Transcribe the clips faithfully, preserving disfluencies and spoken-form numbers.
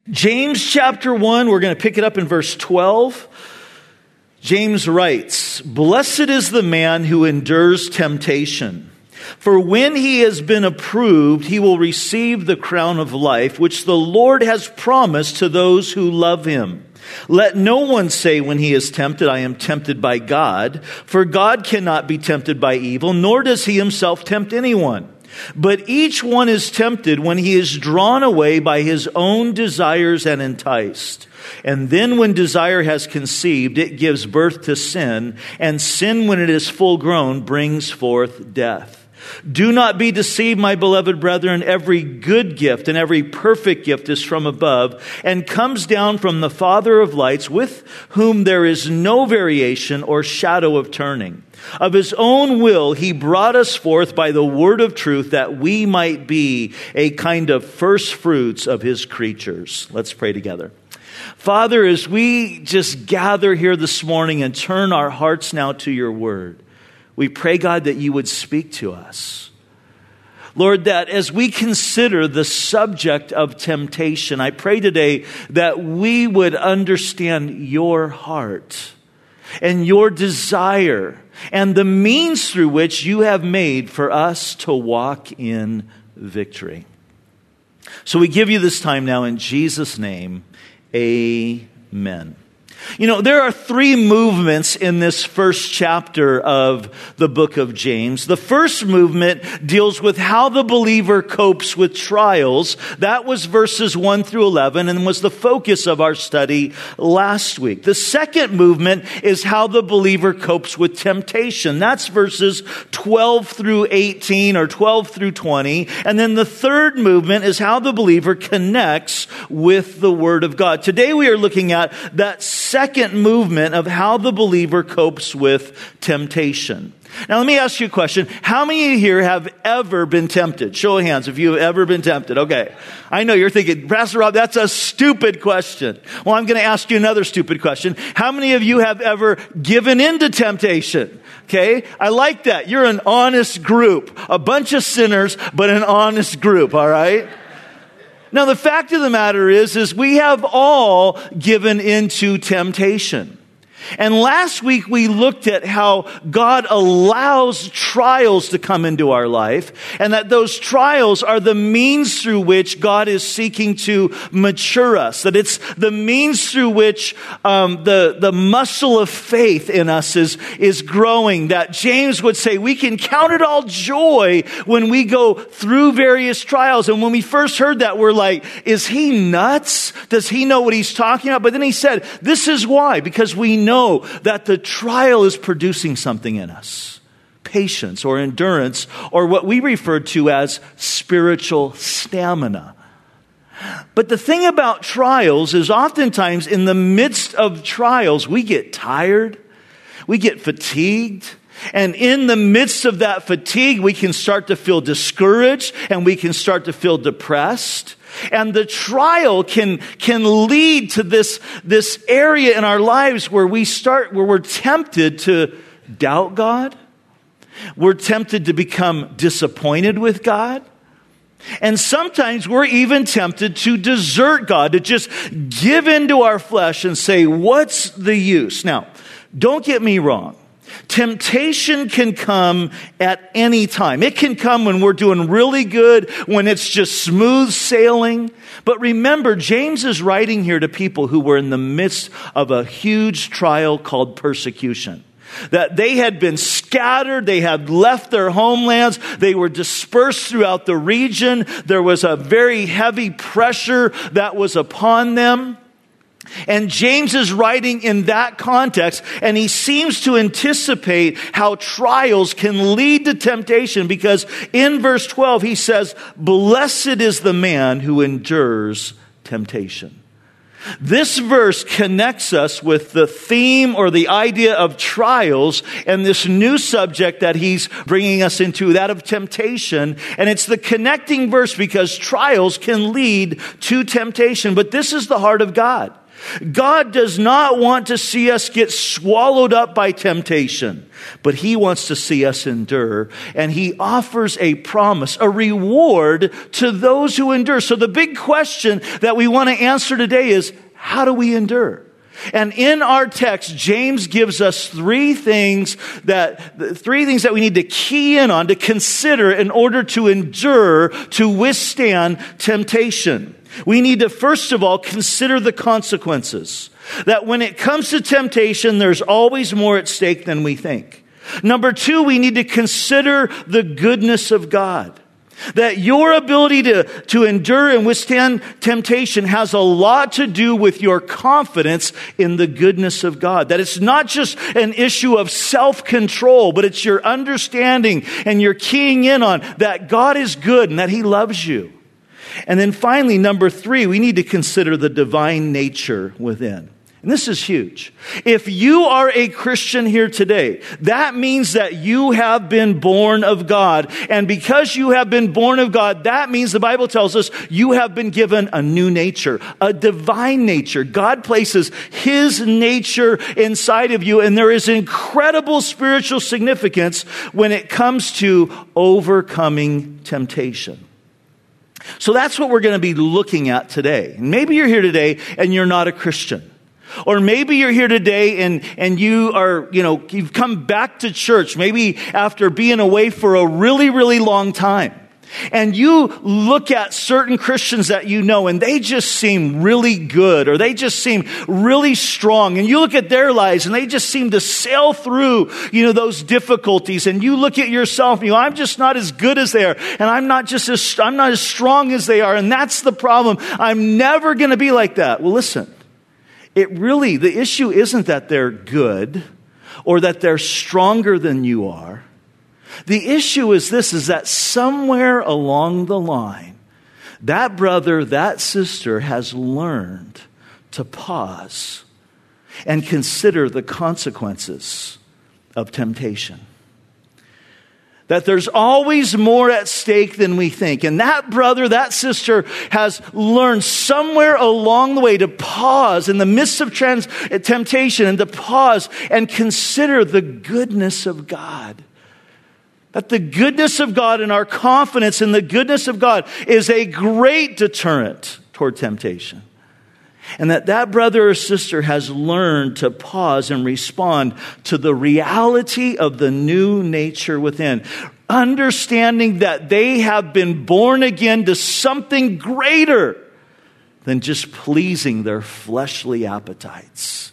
James chapter one, we're going to pick it up in verse twelve. James writes, "Blessed is the man who endures temptation, for when he has been approved, he will receive the crown of life, which the Lord has promised to those who love him. Let no one say when he is tempted, I am tempted by God, for God cannot be tempted by evil, nor does he himself tempt anyone. But each one is tempted when he is drawn away by his own desires and enticed. And then when desire has conceived, it gives birth to sin, and sin, when it is full grown, brings forth death. Do not be deceived, my beloved brethren. Every good gift and every perfect gift is from above and comes down from the Father of lights, with whom there is no variation or shadow of turning. Of his own will, he brought us forth by the word of truth, that we might be a kind of first fruits of his creatures." Let's pray together. Father, as we just gather here this morning and turn our hearts now to your word, we pray, God, that you would speak to us. Lord, that as we consider the subject of temptation, I pray today that we would understand your heart and your desire and the means through which you have made for us to walk in victory. So we give you this time now in Jesus' name. Amen. You know, there are three movements in this first chapter of the book of James. The first movement deals with how the believer copes with trials. That was verses one through eleven and was the focus of our study last week. The second movement is how the believer copes with temptation. That's verses twelve through eighteen or twelve through twenty. And then the third movement is how the believer connects with the Word of God. Today we are looking at that second movement of how the believer copes with temptation. Now let me ask you a question. How many of you here have ever been tempted? Show of hands if you have ever been tempted. Okay. I know you're thinking, Pastor Rob, that's a stupid question. Well, I'm going to ask you another stupid question. How many of you have ever given into temptation? Okay. I like that. You're an honest group. A bunch of sinners, but an honest group. All right. Now, the fact of the matter is, is we have all given into temptation. And last week we looked at how God allows trials to come into our life, and that those trials are the means through which God is seeking to mature us. That it's the means through which um, the, the muscle of faith in us is, is growing. That James would say we can count it all joy when we go through various trials. And when we first heard that, we're like, is he nuts? Does he know what he's talking about? But then he said, this is why, because we know Know that the trial is producing something in us. Patience or endurance, or what we refer to as spiritual stamina. But the thing about trials is oftentimes in the midst of trials, we get tired, we get fatigued. And in the midst of that fatigue, we can start to feel discouraged and we can start to feel depressed. And the trial can, can lead to this, this area in our lives where we start, where we're tempted to doubt God. We're tempted to become disappointed with God. And sometimes we're even tempted to desert God, to just give into our flesh and say, what's the use? Now, don't get me wrong. Temptation can come at any time. It can come when we're doing really good, when it's just smooth sailing. But remember, James is writing here to people who were in the midst of a huge trial called persecution. That they had been scattered, they had left their homelands, they were dispersed throughout the region. There was a very heavy pressure that was upon them. And James is writing in that context, and he seems to anticipate how trials can lead to temptation, because in verse twelve he says, "Blessed is the man who endures temptation." This verse connects us with the theme or the idea of trials and this new subject that he's bringing us into, that of temptation. And it's the connecting verse because trials can lead to temptation. But this is the heart of God. God does not want to see us get swallowed up by temptation, but he wants to see us endure. And he offers a promise, a reward to those who endure. So the big question that we want to answer today is, how do we endure? And in our text, James gives us three things that, three things that we need to key in on, to consider in order to endure, to withstand temptation. We need to, first of all, consider the consequences. That when it comes to temptation, there's always more at stake than we think. Number two, we need to consider the goodness of God. That your ability to, to endure and withstand temptation has a lot to do with your confidence in the goodness of God. That it's not just an issue of self-control, but it's your understanding and you're keying in on that God is good and that he loves you. And then finally, number three, we need to consider the divine nature within. And this is huge. If you are a Christian here today, that means that you have been born of God. And because you have been born of God, that means the Bible tells us you have been given a new nature, a divine nature. God places his nature inside of you. And there is incredible spiritual significance when it comes to overcoming temptation. So that's what we're going to be looking at today. And maybe you're here today and you're not a Christian. Or maybe you're here today and, and you are, you know, you've come back to church, maybe after being away for a really, really long time. And you look at certain Christians that you know and they just seem really good, or they just seem really strong. And you look at their lives and they just seem to sail through, you know, those difficulties. And you look at yourself and you go, I'm just not as good as they are. And I'm not just as, I'm not as strong as they are. And that's the problem. I'm never going to be like that. Well, listen. It really, the issue isn't that they're good or that they're stronger than you are. The issue is this, is that somewhere along the line, that brother, that sister has learned to pause and consider the consequences of temptation. That there's always more at stake than we think. And that brother, that sister has learned somewhere along the way to pause in the midst of trans- temptation and to pause and consider the goodness of God. That the goodness of God and our confidence in the goodness of God is a great deterrent toward temptation. And that that brother or sister has learned to pause and respond to the reality of the new nature within. Understanding that they have been born again to something greater than just pleasing their fleshly appetites.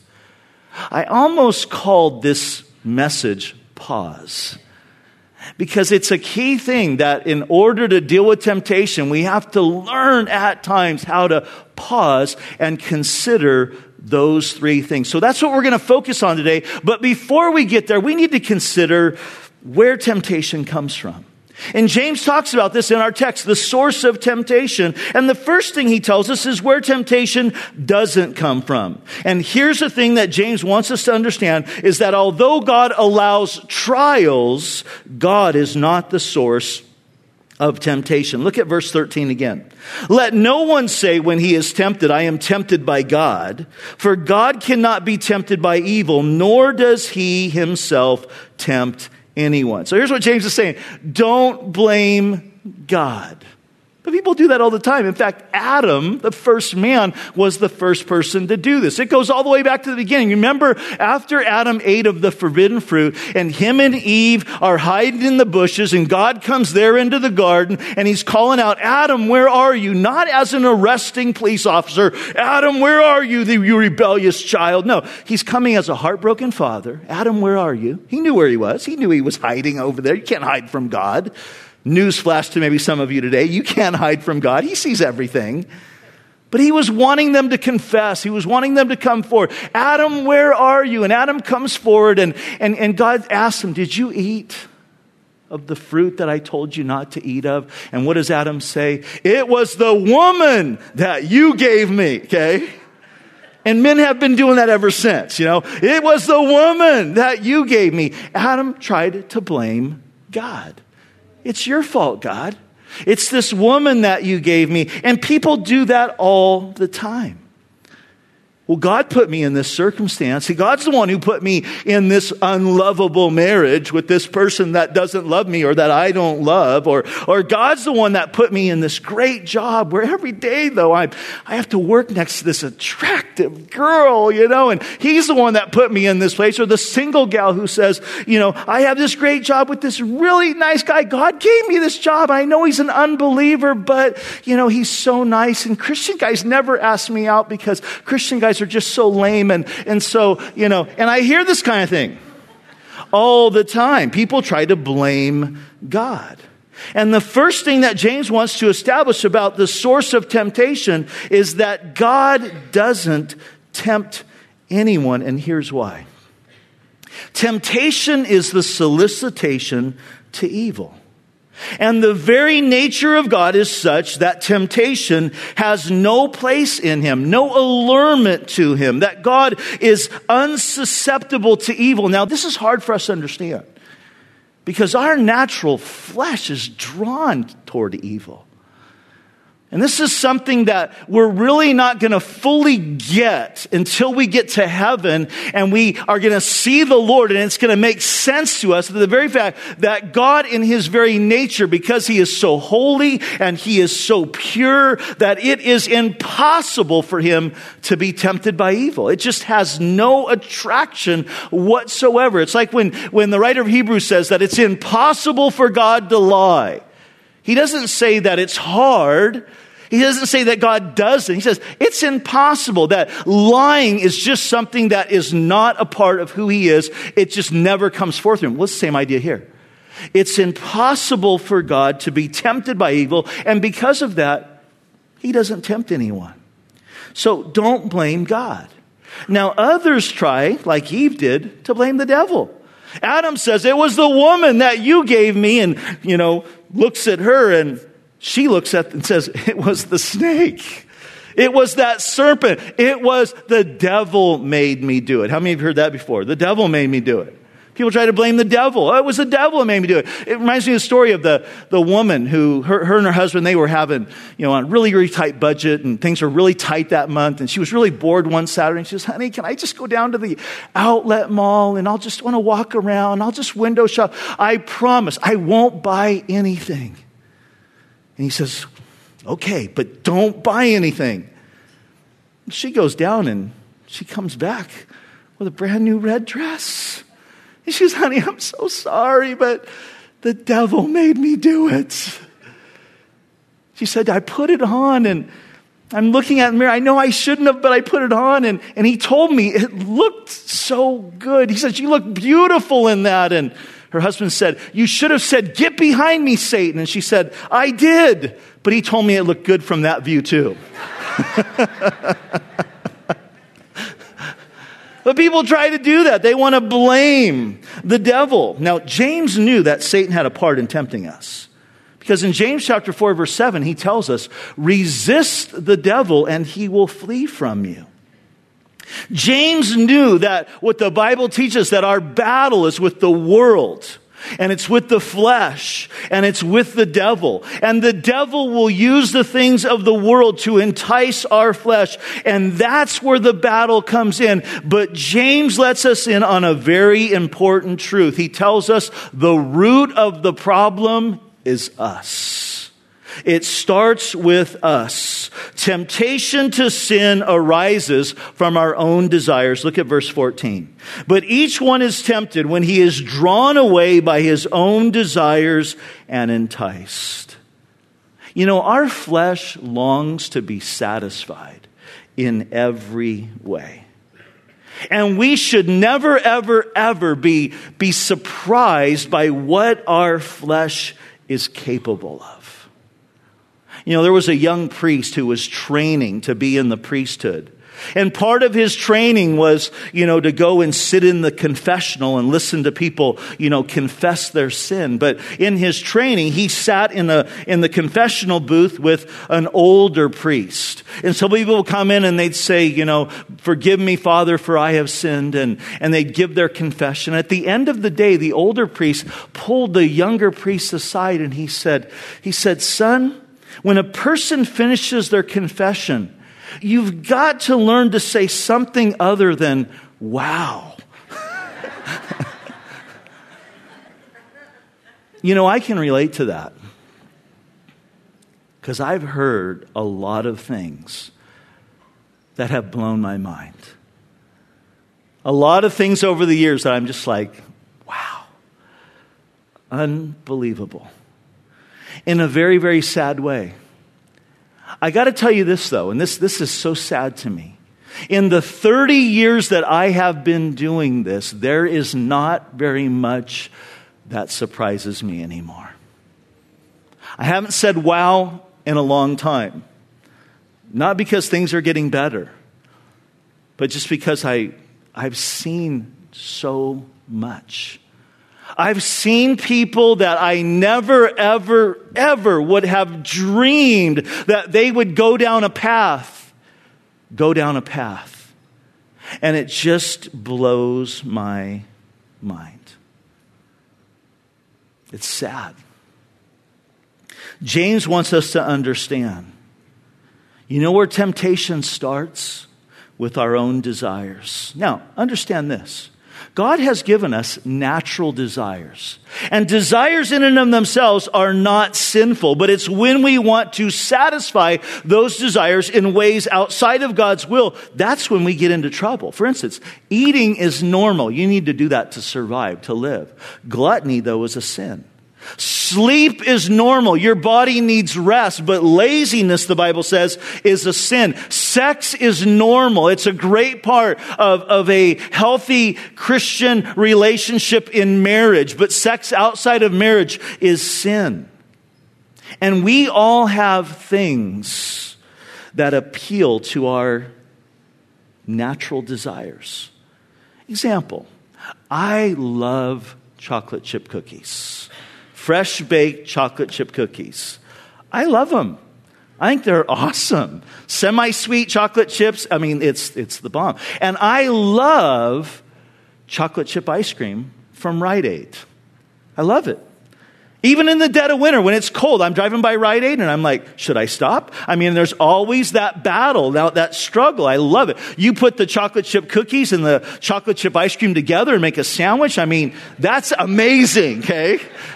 I almost called this message pause. Because it's a key thing that in order to deal with temptation, we have to learn at times how to pause and consider those three things. So that's what we're going to focus on today. But before we get there, we need to consider where temptation comes from. And James talks about this in our text, the source of temptation. And the first thing he tells us is where temptation doesn't come from. And here's the thing that James wants us to understand is that although God allows trials, God is not the source of temptation. Look at verse thirteen again. Let no one say when he is tempted, I am tempted by God. For God cannot be tempted by evil, nor does he himself tempt anyone. So here's what James is saying. Don't blame God. But people do that all the time. In fact, Adam, the first man, was the first person to do this. It goes all the way back to the beginning. Remember, after Adam ate of the forbidden fruit, and him and Eve are hiding in the bushes, and God comes there into the garden, and he's calling out, Adam, where are you? Not as an arresting police officer. Adam, where are you, you rebellious child? No, he's coming as a heartbroken father. Adam, where are you? He knew where he was. He knew he was hiding over there. You can't hide from God. Newsflash to maybe some of you today. You can't hide from God. He sees everything. But he was wanting them to confess. He was wanting them to come forward. Adam, where are you? And Adam comes forward and, and, and God asks him, did you eat of the fruit that I told you not to eat of? And what does Adam say? It was the woman that you gave me, okay? And men have been doing that ever since, you know. It was the woman that you gave me. Adam tried to blame God. It's your fault, God. It's this woman that you gave me. And people do that all the time. Well, God put me in this circumstance. See, God's the one who put me in this unlovable marriage with this person that doesn't love me or that I don't love. Or, or God's the one that put me in this great job where every day, though, I I have to work next to this attractive girl, you know, and He's the one that put me in this place. Or the single gal who says, you know, I have this great job with this really nice guy. God gave me this job. I know he's an unbeliever, but, you know, he's so nice. And Christian guys never ask me out because Christian guys are just so lame. And, and so, you know, and I hear this kind of thing all the time. People try to blame God. And the first thing that James wants to establish about the source of temptation is that God doesn't tempt anyone. And here's why. Temptation is the solicitation to evil. And the very nature of God is such that temptation has no place in Him, no allurement to Him, that God is unsusceptible to evil. Now, this is hard for us to understand because our natural flesh is drawn toward evil. And this is something that we're really not going to fully get until we get to heaven and we are going to see the Lord, and it's going to make sense to us. The very fact that God in His very nature, because He is so holy and He is so pure, that it is impossible for Him to be tempted by evil. It just has no attraction whatsoever. It's like when, when the writer of Hebrews says that it's impossible for God to lie. He doesn't say that it's hard. He doesn't say that God doesn't. He says it's impossible, that lying is just something that is not a part of who He is. It just never comes forth from Him. Well, it's the same idea here. It's impossible for God to be tempted by evil, and because of that, He doesn't tempt anyone. So don't blame God. Now, others try, like Eve did, to blame the devil. Adam says, it was the woman that you gave me, and, you know, looks at her and she looks at and says, it was the snake. It was that serpent. It was the devil made me do it. How many of you heard that before? The devil made me do it. People try to blame the devil. Oh, it was the devil that made me do it. It reminds me of the story of the, the woman who, her, her and her husband, they were having, you know, a really, really tight budget, and things were really tight that month. And she was really bored one Saturday. And she says, honey, can I just go down to the outlet mall and I'll just want to walk around. I'll just window shop. I promise I won't buy anything. And he says, okay, but don't buy anything. She goes down and she comes back with a brand new red dress. And she says, honey, I'm so sorry, but the devil made me do it. She said, I put it on and I'm looking at the mirror. I know I shouldn't have, but I put it on. And, and he told me it looked so good. He said, you look beautiful in that. And her husband said, you should have said, get behind me, Satan. And she said, I did. But he told me it looked good from that view too. But people try to do that. They want to blame the devil. Now, James knew that Satan had a part in tempting us. Because in James chapter four, verse seven, he tells us, resist the devil and he will flee from you. James knew that what the Bible teaches, that our battle is with the world. And it's with the flesh, and it's with the devil. And the devil will use the things of the world to entice our flesh. And that's where the battle comes in. But James lets us in on a very important truth. He tells us the root of the problem is us. It starts with us. Temptation to sin arises from our own desires. Look at verse fourteen. But each one is tempted when he is drawn away by his own desires and enticed. You know, our flesh longs to be satisfied in every way. And we should never, ever, ever be, be surprised by what our flesh is capable of. You know, there was a young priest who was training to be in the priesthood. And part of his training was, you know, to go and sit in the confessional and listen to people, you know, confess their sin. But in his training, he sat in the, in the confessional booth with an older priest. And so people would come in and they'd say, you know, forgive me, Father, for I have sinned. And, and they'd give their confession. At the end of the day, the older priest pulled the younger priest aside and he said, he said, son, when a person finishes their confession, You've got to learn to say something other than, wow. You know, I can relate to that. Because I've heard a lot of things that have blown my mind. A lot of things over the years that I'm just like, wow, unbelievable. In a very, very sad way. I got to tell you this, though, and this, this is so sad to me. In the thirty years that I have been doing this, there is not very much that surprises me anymore. I haven't said wow in a long time. Not because things are getting better, but just because I, I've seen so much. I've seen people that I never, ever, ever would have dreamed that they would go down a path, go down a path. And it just blows my mind. It's sad. James wants us to understand. You know where temptation starts? With our own desires. Now, understand this. God has given us natural desires. And desires in and of themselves are not sinful, but it's when we want to satisfy those desires in ways outside of God's will, that's when we get into trouble. For instance, eating is normal. You need to do that to survive, to live. Gluttony, though, is a sin. Sleep is normal. Your body needs rest, but laziness, the Bible says, is a sin. Sex is normal. It's a great part of, of a healthy Christian relationship in marriage, but sex outside of marriage is sin. And we all have things that appeal to our natural desires. Example, I love chocolate chip cookies. Fresh baked chocolate chip cookies. I love them. I think they're awesome. Semi-sweet chocolate chips. I mean, it's it's the bomb. And I love chocolate chip ice cream from Rite Aid. I love it. Even in the dead of winter, when it's cold, I'm driving by Rite Aid and I'm like, should I stop? I mean, there's always that battle, that, that struggle. I love it. You put the chocolate chip cookies and the chocolate chip ice cream together and make a sandwich. I mean, that's amazing, okay?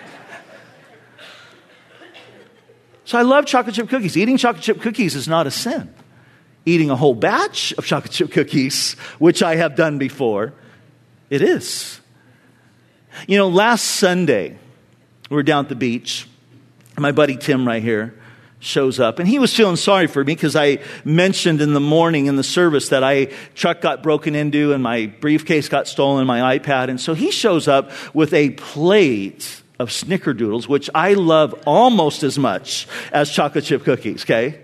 So I love chocolate chip cookies. Eating chocolate chip cookies is not a sin. Eating a whole batch of chocolate chip cookies, which I have done before, it is. You know, last Sunday, we were down at the beach. My buddy Tim right here shows up. And he was feeling sorry for me because I mentioned in the morning in the service that I truck got broken into and my briefcase got stolen, my iPad. And so he shows up with a plate of snickerdoodles, which I love almost as much as chocolate chip cookies, okay?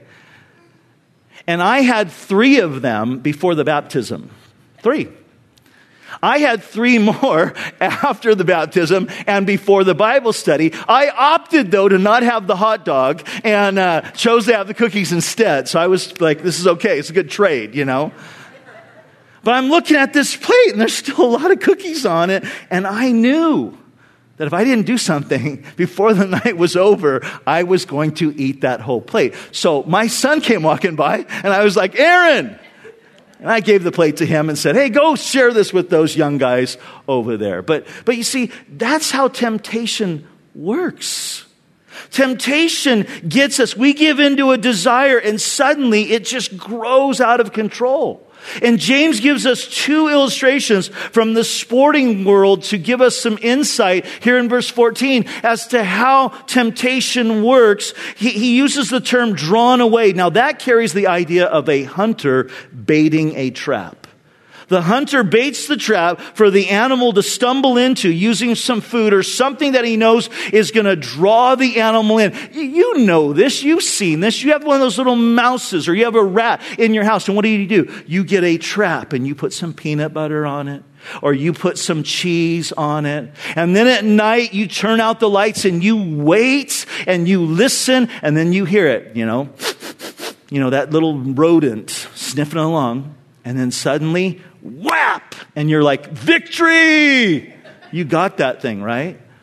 And I had three of them before the baptism. Three. I had three more after the baptism and before the Bible study. I opted, though, to not have the hot dog and uh, chose to have the cookies instead. So I was like, this is okay. It's a good trade, you know? But I'm looking at this plate, and there's still a lot of cookies on it, and I knew that if I didn't do something before the night was over, I was going to eat that whole plate. So my son came walking by, and I was like, Aaron! And I gave the plate to him and said, hey, go share this with those young guys over there. But, but you see, that's how temptation works. Temptation gets us. We give into a desire, and suddenly it just grows out of control. And James gives us two illustrations from the sporting world to give us some insight here in verse fourteen as to how temptation works. He, he uses the term drawn away. Now that carries the idea of a hunter baiting a trap. The hunter baits the trap for the animal to stumble into using some food or something that he knows is going to draw the animal in. You know this. You've seen this. You have one of those little mouses or you have a rat in your house. And what do you do? You get a trap and you put some peanut butter on it or you put some cheese on it. And then at night you turn out the lights and you wait and you listen and then you hear it, you know, you know, that little rodent sniffing along. And then suddenly, whap! And you're like, victory! You got that thing, right?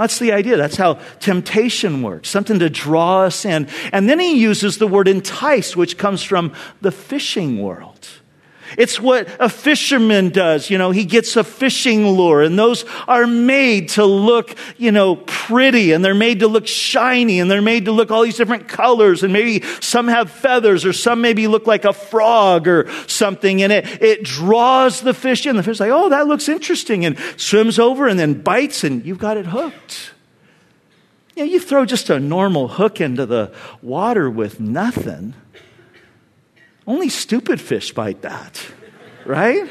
That's the idea. That's how temptation works, something to draw us in. And then he uses the word entice, which comes from the fishing world. It's what a fisherman does. You know, he gets a fishing lure, and those are made to look, you know, pretty, and they're made to look shiny, and they're made to look all these different colors, and maybe some have feathers, or some maybe look like a frog or something, and it, it draws the fish in. The fish is like, oh, that looks interesting, and swims over and then bites, and you've got it hooked. You know, you throw just a normal hook into the water with nothing. Only stupid fish bite that, right?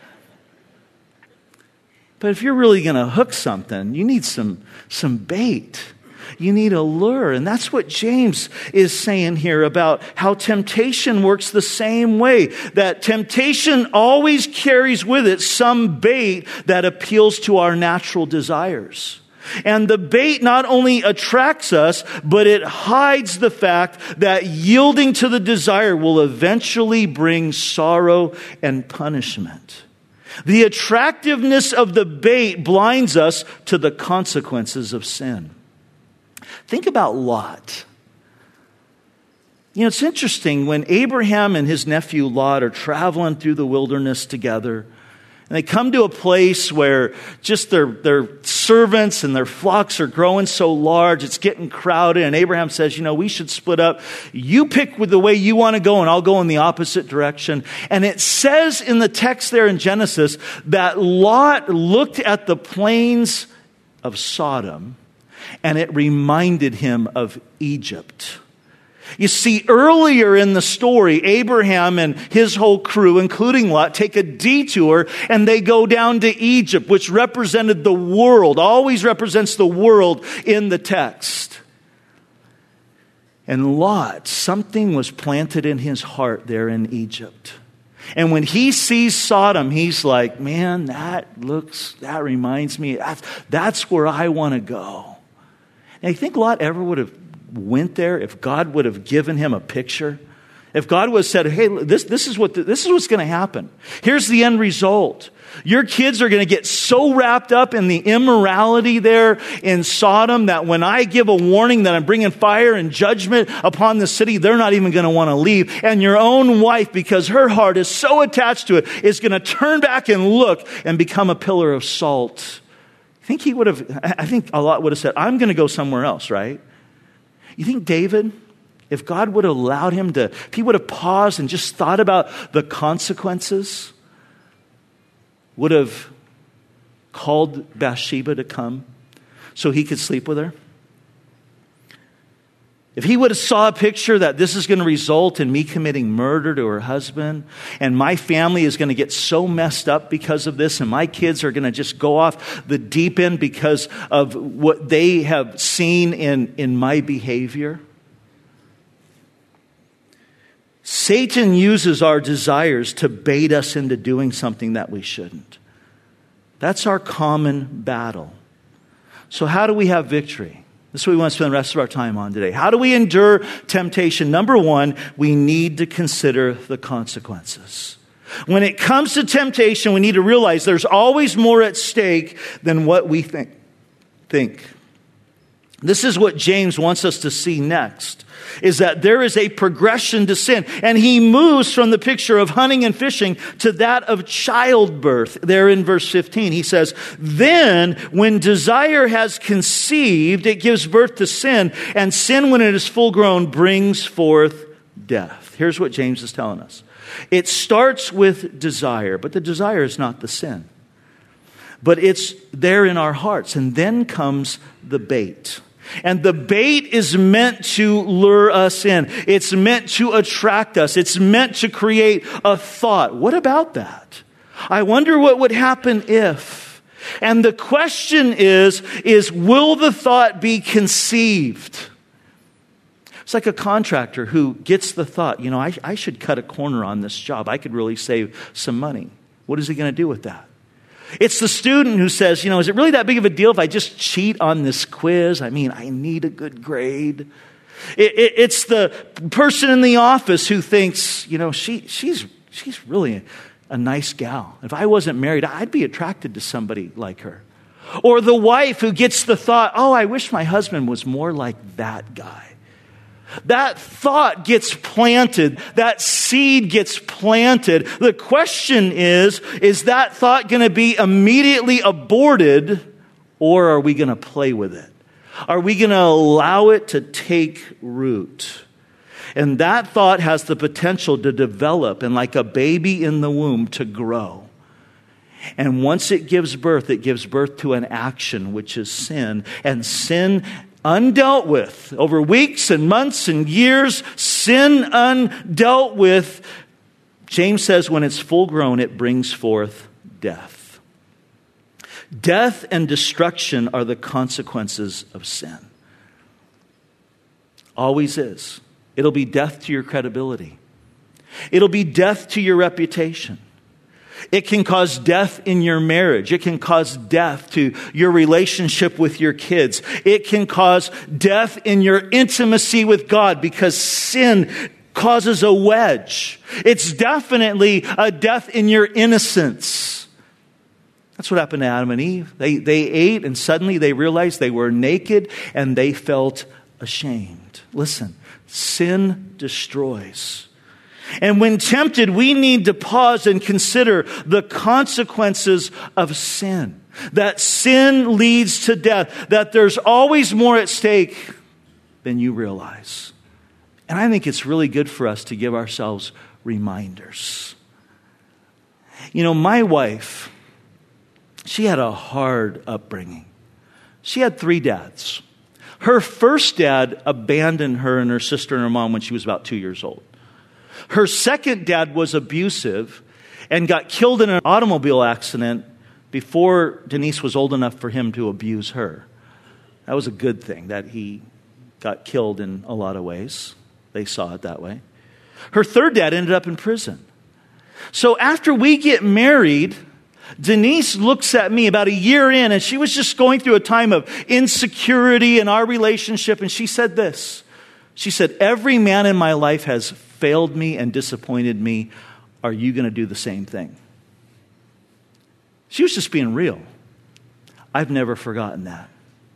But if you're really going to hook something, you need some, some bait. You need a lure. And that's what James is saying here about how temptation works the same way. That temptation always carries with it some bait that appeals to our natural desires. And the bait not only attracts us, but it hides the fact that yielding to the desire will eventually bring sorrow and punishment. The attractiveness of the bait blinds us to the consequences of sin. Think about Lot. You know, it's interesting when Abraham and his nephew Lot are traveling through the wilderness together. And they come to a place where just their, their servants and their flocks are growing so large, it's getting crowded. And Abraham says, you know, we should split up. You pick with the way you want to go, and I'll go in the opposite direction. And it says in the text there in Genesis that Lot looked at the plains of Sodom, and it reminded him of Egypt. You see, earlier in the story, Abraham and his whole crew, including Lot, take a detour and they go down to Egypt, which represented the world, always represents the world in the text. And Lot, something was planted in his heart there in Egypt. And when he sees Sodom, he's like, man, that looks, that reminds me, that's, that's where I want to go. And you think Lot ever would have went there if God would have given him a picture? If God would have said, hey, this, this is what the, this is what's going to happen. Here's the end result. Your kids are going to get so wrapped up in the immorality there in Sodom that when I give a warning that I'm bringing fire and judgment upon the city, they're not even going to want to leave. And your own wife, because her heart is so attached to it, is going to turn back and look and become a pillar of salt. I think he would have, I think a lot would have said, I'm going to go somewhere else, right? You think David, if God would have allowed him to, if he would have paused and just thought about the consequences, would have called Bathsheba to come so he could sleep with her? If he would have saw a picture that this is going to result in me committing murder to her husband, and my family is going to get so messed up because of this, and my kids are going to just go off the deep end because of what they have seen in, in my behavior. Satan uses our desires to bait us into doing something that we shouldn't. That's our common battle. So how do we have victory? This is what we want to spend the rest of our time on today. How do we endure temptation? Number one, we need to consider the consequences. When it comes to temptation, we need to realize there's always more at stake than what we think. think. This is what James wants us to see next, is that there is a progression to sin. And he moves from the picture of hunting and fishing to that of childbirth. There in verse fifteen, he says, then when desire has conceived, it gives birth to sin. And sin, when it is full grown, brings forth death. Here's what James is telling us. It starts with desire, but the desire is not the sin. But it's there in our hearts. And then comes the bait. And the bait is meant to lure us in. It's meant to attract us. It's meant to create a thought. What about that? I wonder what would happen if. And the question is, is will the thought be conceived? It's like a contractor who gets the thought, you know, I, I should cut a corner on this job. I could really save some money. What is he going to do with that? It's the student who says, you know, is it really that big of a deal if I just cheat on this quiz? I mean, I need a good grade. It, it, it's the person in the office who thinks, you know, she she's she's really a, a nice gal. If I wasn't married, I'd be attracted to somebody like her. Or the wife who gets the thought, oh, I wish my husband was more like that guy. That thought gets planted. That seed gets planted. The question is, is that thought going to be immediately aborted, or are we going to play with it? Are we going to allow it to take root? And that thought has the potential to develop and, like a baby in the womb, to grow. And once it gives birth, it gives birth to an action, which is sin. And sin undealt with, over weeks and months and years, sin undealt with, James says when it's full grown, it brings forth death. Death and destruction are the consequences of sin. Always is. It'll be death to your credibility. It'll be death to your reputation. It can cause death in your marriage. It can cause death to your relationship with your kids. It can cause death in your intimacy with God because sin causes a wedge. It's definitely a death in your innocence. That's what happened to Adam and Eve. They, they ate and suddenly they realized they were naked and they felt ashamed. Listen, sin destroys. And when tempted, we need to pause and consider the consequences of sin. That sin leads to death. That there's always more at stake than you realize. And I think it's really good for us to give ourselves reminders. You know, my wife, she had a hard upbringing. She had three dads. Her first dad abandoned her and her sister and her mom when she was about two years old. Her second dad was abusive and got killed in an automobile accident before Denise was old enough for him to abuse her. That was a good thing, that he got killed in a lot of ways. They saw it that way. Her third dad ended up in prison. So after we get married, Denise looks at me about a year in, and she was just going through a time of insecurity in our relationship, and she said this. She said, every man in my life has failed me and disappointed me. Are you going to do the same thing? She was just being real. I've never forgotten that.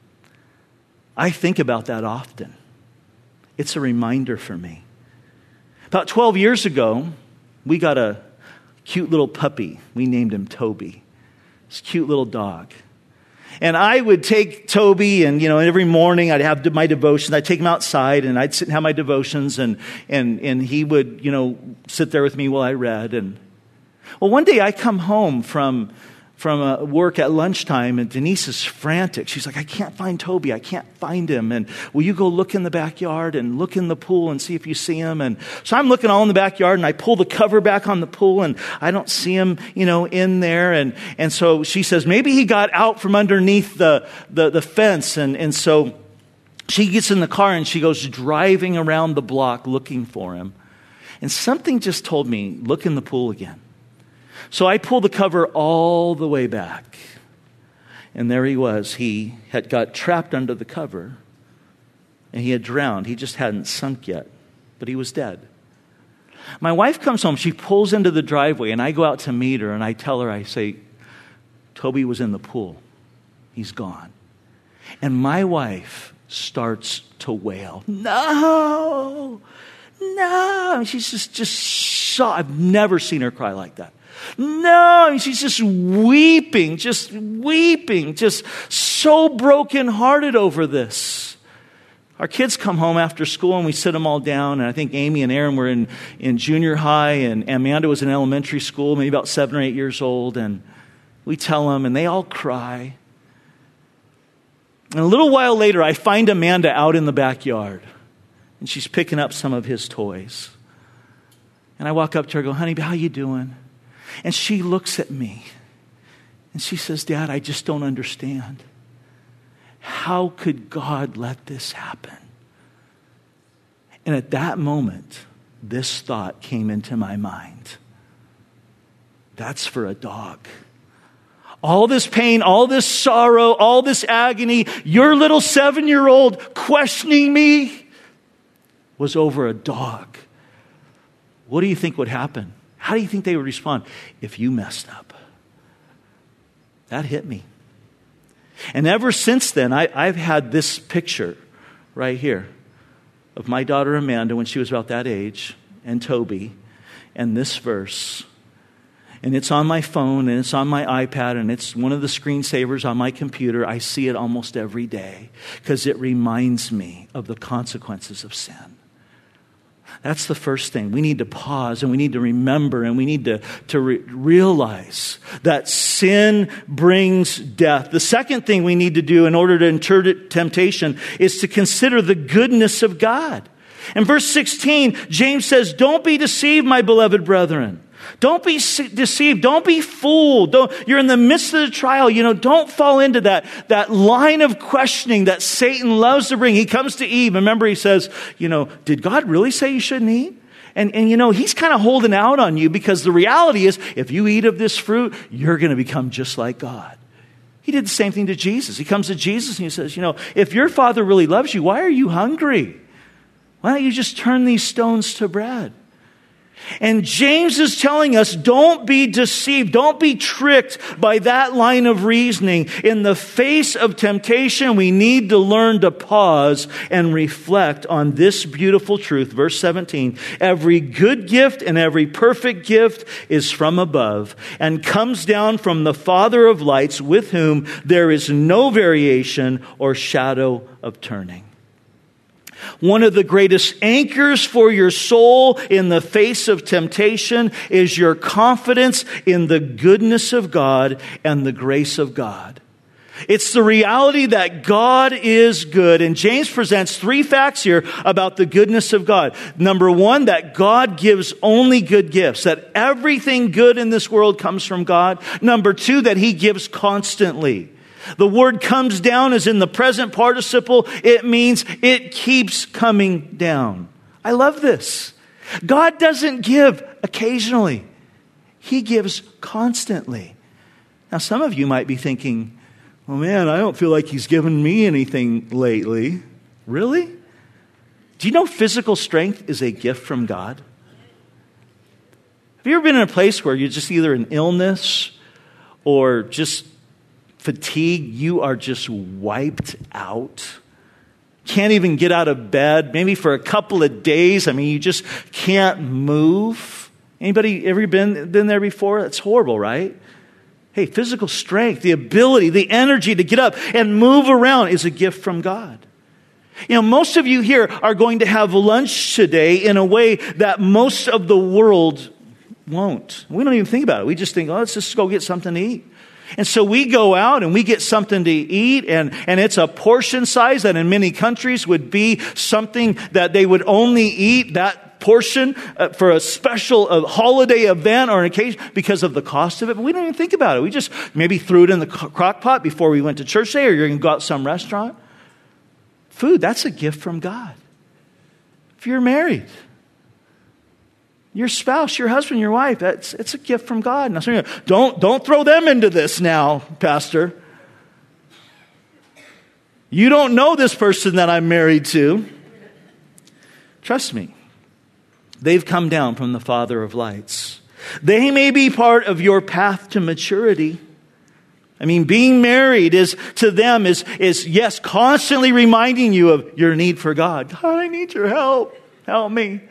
I think about that often. It's a reminder for me. About twelve years ago, we got a cute little puppy. We named him Toby. This cute little dog. And I would take Toby, and, you know, every morning I'd have my devotions. I'd take him outside, and I'd sit and have my devotions, and and and he would, you know, sit there with me while I read. And well, one day I come home from from uh, work at lunchtime, and Denise is frantic. She's like, I can't find Toby. I can't find him. And will you go look in the backyard and look in the pool and see if you see him? And so I'm looking all in the backyard, and I pull the cover back on the pool, and I don't see him, you know, in there. And and so she says, maybe he got out from underneath the the, the fence. And, and so she gets in the car, and she goes driving around the block looking for him. And something just told me, look in the pool again. So I pulled the cover all the way back. And there he was. He had got trapped under the cover. And he had drowned. He just hadn't sunk yet. But he was dead. My wife comes home. She pulls into the driveway. And I go out to meet her. And I tell her, I say, Toby was in the pool. He's gone. And my wife starts to wail. No! No! She's just, just shocked. I've never seen her cry like that. No, she's just weeping, just weeping, just so brokenhearted over this. Our kids come home after school and we sit them all down. And I think Amy and Aaron were in, in junior high, and Amanda was in elementary school, maybe about seven or eight years old. And we tell them, and they all cry. And a little while later, I find Amanda out in the backyard, and she's picking up some of his toys. And I walk up to her and go, honey, how you doing? And she looks at me and she says, Dad, I just don't understand. How could God let this happen? And at that moment, this thought came into my mind. That's for a dog. All this pain, all this sorrow, all this agony, your little seven-year-old questioning me was over a dog. What do you think would happen? How do you think they would respond if you messed up? That hit me. And ever since then, I, I've had this picture right here of my daughter Amanda when she was about that age, and Toby, and this verse. And it's on my phone, and it's on my iPad, and it's one of the screensavers on my computer. I see it almost every day because it reminds me of the consequences of sin. That's the first thing. We need to pause, and we need to remember, and we need to, to re- realize that sin brings death. The second thing we need to do in order to endure temptation is to consider the goodness of God. In verse sixteen, James says, "Don't be deceived, my beloved brethren. Don't be deceived. Don't be fooled. Don't, you're in the midst of the trial. You know, don't fall into that, that line of questioning that Satan loves to bring. He comes to Eve. Remember, he says, you know, did God really say you shouldn't eat? And, and you know, he's kind of holding out on you because the reality is if you eat of this fruit, you're going to become just like God. He did the same thing to Jesus. He comes to Jesus and he says, you know, if your Father really loves you, why are you hungry? Why don't you just turn these stones to bread? And James is telling us, don't be deceived. Don't be tricked by that line of reasoning. In the face of temptation, we need to learn to pause and reflect on this beautiful truth. Verse seventeen, every good gift and every perfect gift is from above and comes down from the Father of lights, with whom there is no variation or shadow of turning. One of the greatest anchors for your soul in the face of temptation is your confidence in the goodness of God and the grace of God. It's the reality that God is good. And James presents three facts here about the goodness of God. Number one, that God gives only good gifts, that everything good in this world comes from God. Number two, that he gives constantly. The word comes down is in the present participle. It means it keeps coming down. I love this. God doesn't give occasionally. He gives constantly. Now, some of you might be thinking, well, man, I don't feel like he's given me anything lately. Really? Do you know physical strength is a gift from God? Have you ever been in a place where you're just either in illness or just fatigue, you are just wiped out? Can't even get out of bed, maybe for a couple of days. I mean, you just can't move. Anybody ever been, been there before? It's horrible, right? Hey, physical strength, the ability, the energy to get up and move around is a gift from God. You know, most of you here are going to have lunch today in a way that most of the world won't. We don't even think about it. We just think, oh, let's just go get something to eat. And so we go out and we get something to eat, and, and it's a portion size that in many countries would be something that they would only eat that portion uh, for a special uh, holiday event or an occasion because of the cost of it. But we don't even think about it. We just maybe threw it in the crock pot before we went to church today, or you're going to go out to some restaurant. Food, that's a gift from God. If you're married, your spouse, your husband, your wife, that's, it's a gift from God. Now, don't, don't throw them into this now, Pastor. You don't know this person that I'm married to. Trust me. They've come down from the Father of lights. They may be part of your path to maturity. I mean, being married is to them is, is yes, constantly reminding you of your need for God. God, I need your help. Help me.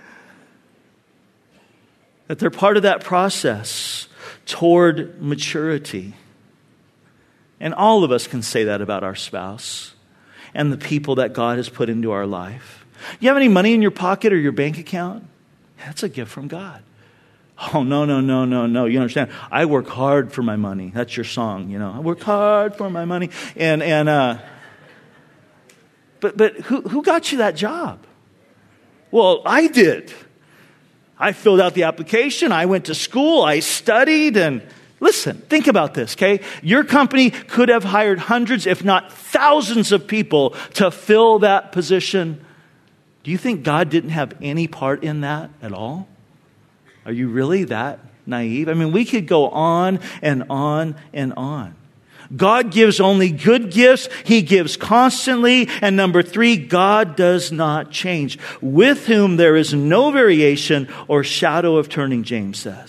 That they're part of that process toward maturity. And all of us can say that about our spouse and the people that God has put into our life. Do you have any money in your pocket or your bank account? That's a gift from God. Oh, no, no, no, no, no. You understand? I work hard for my money. That's your song, you know. I work hard for my money. And, and, uh, but, but who, who got you that job? Well, I did. I filled out the application. I went to school. I studied. And listen, think about this, okay? Your company could have hired hundreds, if not thousands of people to fill that position. Do you think God didn't have any part in that at all? Are you really that naive? I mean, we could go on and on and on. God gives only good gifts. He gives constantly. And number three, God does not change, with whom there is no variation or shadow of turning, James says.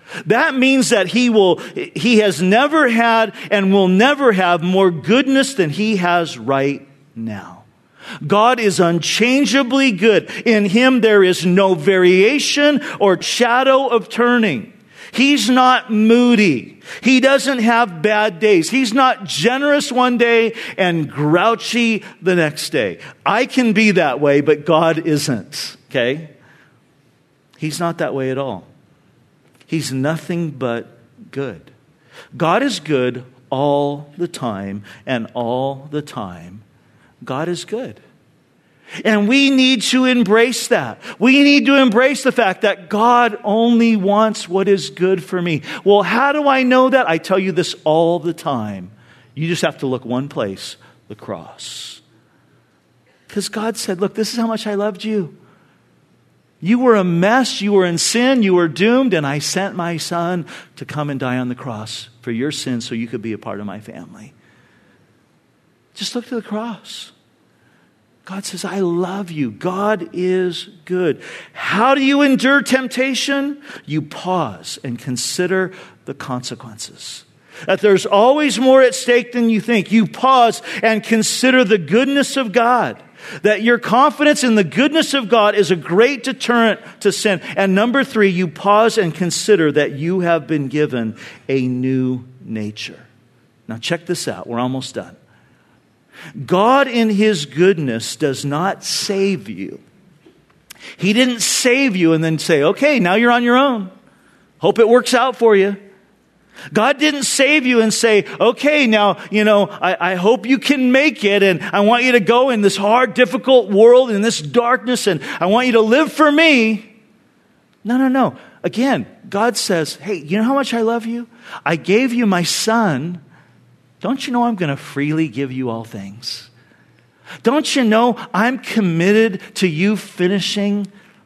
That means that he will, he has never had and will never have more goodness than he has right now. God is unchangeably good. In him there is no variation or shadow of turning. He's not moody. He doesn't have bad days. He's not generous one day and grouchy the next day. I can be that way, but God isn't. Okay? He's not that way at all. He's nothing but good. God is good all the time, and all the time, God is good. And we need to embrace that. We need to embrace the fact that God only wants what is good for me. Well, how do I know that? I tell you this all the time. You just have to look one place, the cross. Because God said, look, this is how much I loved you. You were a mess, you were in sin, you were doomed, and I sent my son to come and die on the cross for your sins so you could be a part of my family. Just look to the cross. God says, I love you. God is good. How do you endure temptation? You pause and consider the consequences. That there's always more at stake than you think. You pause and consider the goodness of God. That your confidence in the goodness of God is a great deterrent to sin. And number three, you pause and consider that you have been given a new nature. Now check this out. We're almost done. God in his goodness does not save you. He didn't save you and then say, okay, now you're on your own. Hope it works out for you. God didn't save you and say, okay, now, you know, I, I hope you can make it, and I want you to go in this hard, difficult world, in this darkness, and I want you to live for me. No, no, no. Again, God says, hey, you know how much I love you? I gave you my son. Don't you know I'm going to freely give you all things? Don't you know I'm committed to you finishing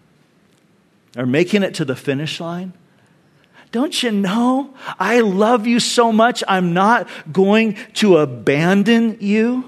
or making it to the finish line? Don't you know I love you so much I'm not going to abandon you?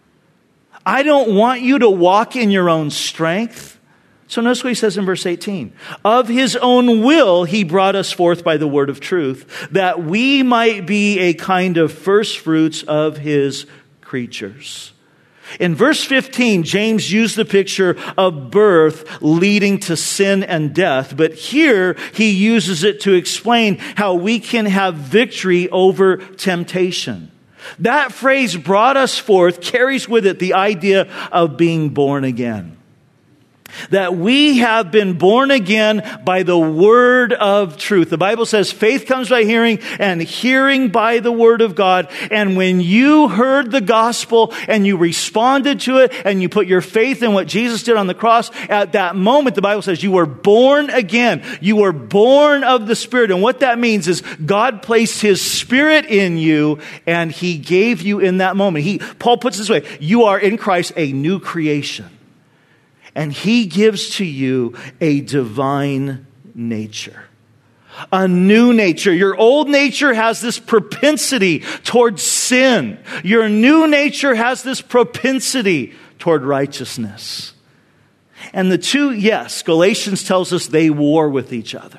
I don't want you to walk in your own strength. So notice what he says in verse eighteen. Of his own will, he brought us forth by the word of truth, that we might be a kind of first fruits of his creatures. In verse fifteen, James used the picture of birth leading to sin and death, but here he uses it to explain how we can have victory over temptation. That phrase, brought us forth, carries with it the idea of being born again. That we have been born again by the word of truth. The Bible says faith comes by hearing, and hearing by the word of God. And when you heard the gospel and you responded to it and you put your faith in what Jesus did on the cross, at that moment, the Bible says you were born again. You were born of the Spirit. And what that means is God placed his Spirit in you, and he gave you in that moment. He, Paul puts it this way, you are in Christ a new creation. And he gives to you a divine nature. A new nature. Your old nature has this propensity towards sin. Your new nature has this propensity toward righteousness. And the two, yes, Galatians tells us they war with each other.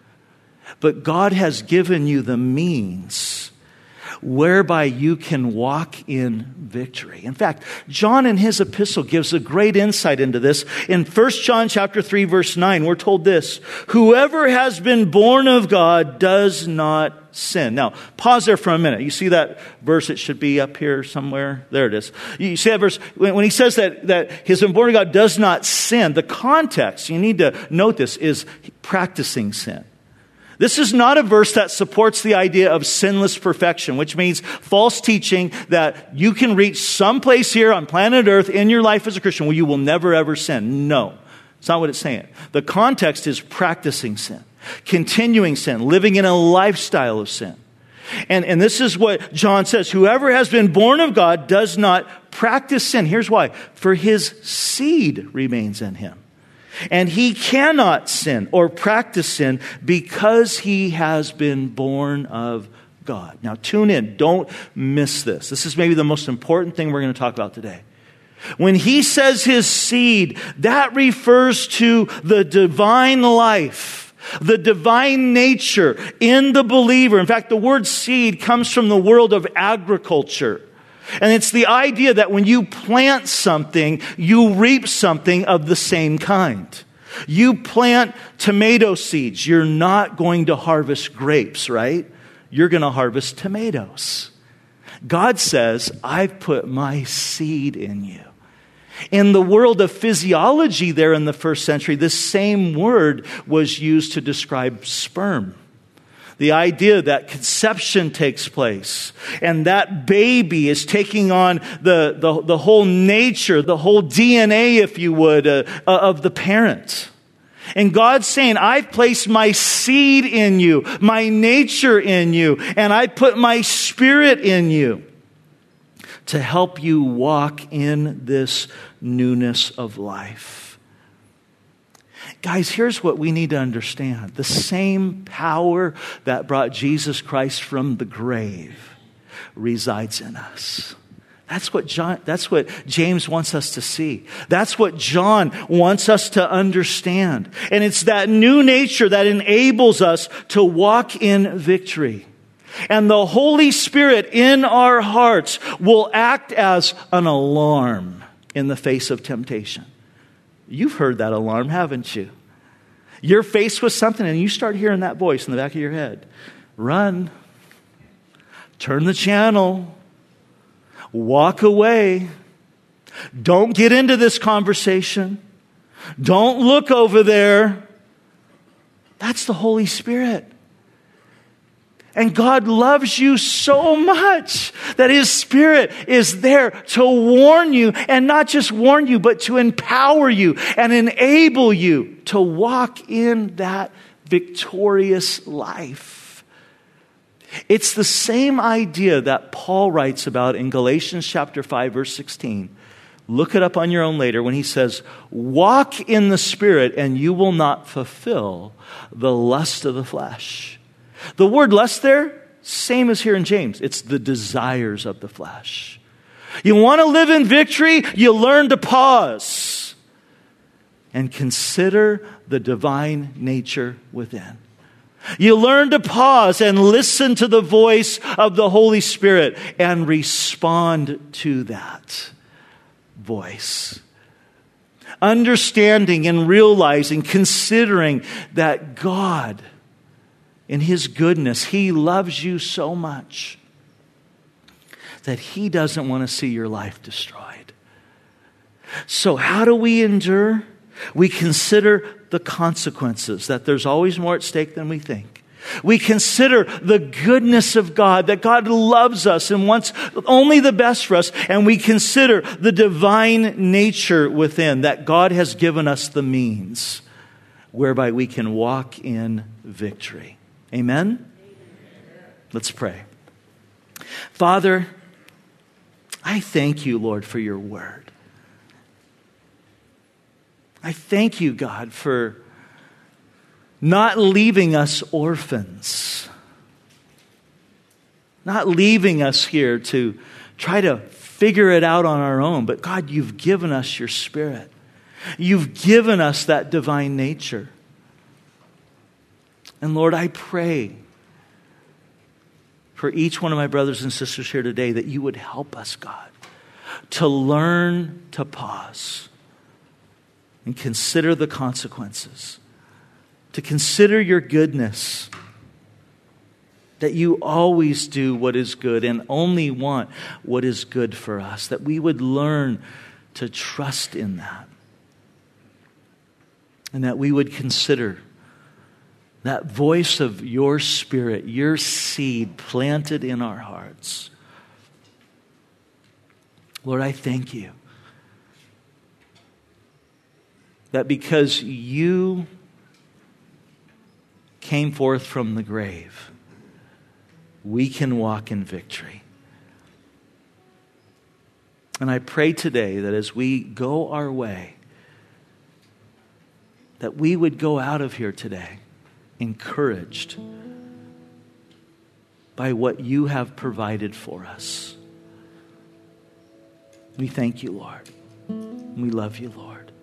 But God has given you the means whereby you can walk in victory. In fact, John in his epistle gives a great insight into this. In First John chapter three, verse nine, we're told this, whoever has been born of God does not sin. Now, pause there for a minute. You see that verse? It should be up here somewhere. There it is. You see that verse? When he says that, that his been born of God does not sin, the context, you need to note this, is practicing sin. This is not a verse that supports the idea of sinless perfection, which means false teaching that you can reach some place here on planet Earth in your life as a Christian where you will never ever sin. No, it's not what it's saying. The context is practicing sin, continuing sin, living in a lifestyle of sin. And, and this is what John says. Whoever has been born of God does not practice sin. Here's why. For his seed remains in him. And he cannot sin or practice sin because he has been born of God. Now tune in. Don't miss this. This is maybe the most important thing we're going to talk about today. When he says his seed, that refers to the divine life The divine nature in the believer. In fact, the word seed comes from the world of agriculture. And it's the idea that when you plant something, you reap something of the same kind. You plant tomato seeds, you're not going to harvest grapes, right? You're going to harvest tomatoes. God says, I've put my seed in you. In the world of physiology there in the first century, this same word was used to describe sperm. The idea that conception takes place and that baby is taking on the, the, the whole nature, the whole D N A, if you would, uh, of the parent. And God's saying, I've placed my seed in you, my nature in you, and I put my spirit in you to help you walk in this newness of life. Guys, here's what we need to understand. The same power that brought Jesus Christ from the grave resides in us. That's what John, that's what James wants us to see. That's what John wants us to understand. And it's that new nature that enables us to walk in victory. And the Holy Spirit in our hearts will act as an alarm in the face of temptation. You've heard that alarm, haven't you? You're faced with something and you start hearing that voice in the back of your head. Run. Turn the channel. Walk away. Don't get into this conversation. Don't look over there. That's the Holy Spirit. And God loves you so much that His Spirit is there to warn you, and not just warn you, but to empower you and enable you to walk in that victorious life. It's the same idea that Paul writes about in Galatians chapter five, verse sixteen. Look it up on your own later when he says, walk in the Spirit and you will not fulfill the lust of the flesh. The word lust there, same as here in James. It's the desires of the flesh. You want to live in victory? You learn to pause and consider the divine nature within. You learn to pause and listen to the voice of the Holy Spirit and respond to that voice. Understanding and realizing, considering that God, in His goodness, He loves you so much that He doesn't want to see your life destroyed. So how do we endure? We consider the consequences, that there's always more at stake than we think. We consider the goodness of God, that God loves us and wants only the best for us. And we consider the divine nature within, that God has given us the means whereby we can walk in victory. Amen? Let's pray. Father, I thank you, Lord, for your word. I thank you, God, for not leaving us orphans. Not leaving us here to try to figure it out on our own. But God, you've given us your Spirit. You've given us that divine nature. And Lord, I pray for each one of my brothers and sisters here today that you would help us, God, to learn to pause and consider the consequences, to consider your goodness, that you always do what is good and only want what is good for us, that we would learn to trust in that, and that we would consider that voice of your Spirit, your seed planted in our hearts. Lord, I thank you that because you came forth from the grave, we can walk in victory. And I pray today that as we go our way, that we would go out of here today encouraged by what you have provided for us. We thank you, Lord. We love you, Lord.